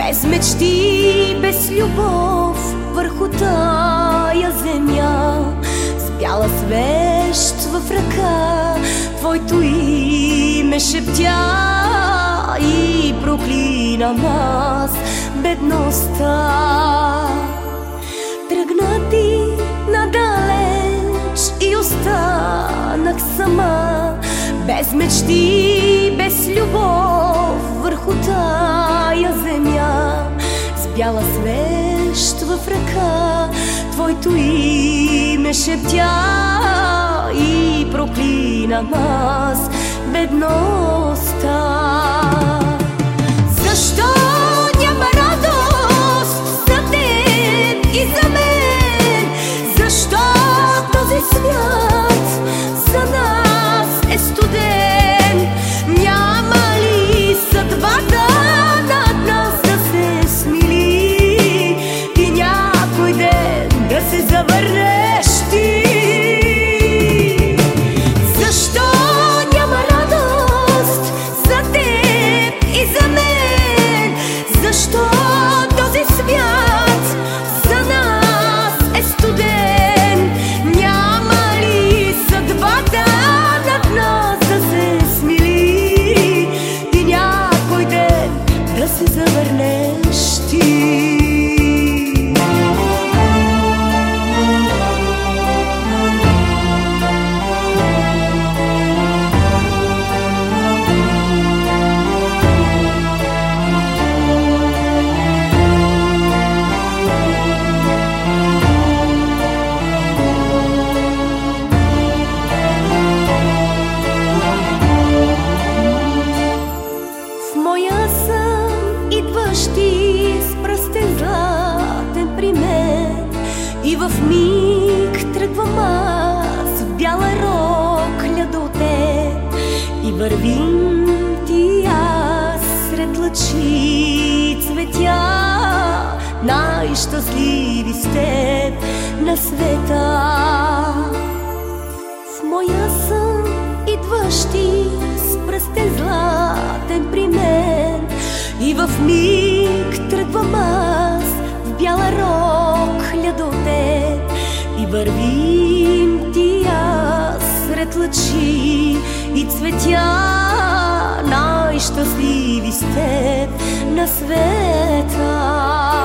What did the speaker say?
без мечти, без любов върху тая земя, с бяла свещ в ръка твоето име шептя и проклинам аз бедността. Тръгна ти надалеч и останах сама, без мечти, без любов върху тая земя, с бяла свещ в ръка твоето име шептя и проклинам аз бедността. Защо няма радост за теб и за мен? Защо този свят за нас е студен? Няма ли съдбата над нас да се смили и някой ден да се завърнеш ти? Защо няма радост за теб и за мен? Защо този свят за нас е студен? Няма ли съдбата над нас да се смили и някой ден да се завърнеш ти? И в миг тръгвам аз в бяла рокля до теб и вървим ти аз сред лъчи цветя, най-щастливи с теб на света. В моя сън идваш ти с пръстен златен при мен и в миг тръгвам аз в бяла рокля до теб и вървим ти аз сред лъчи и цветя, най-щастливи с теб на света.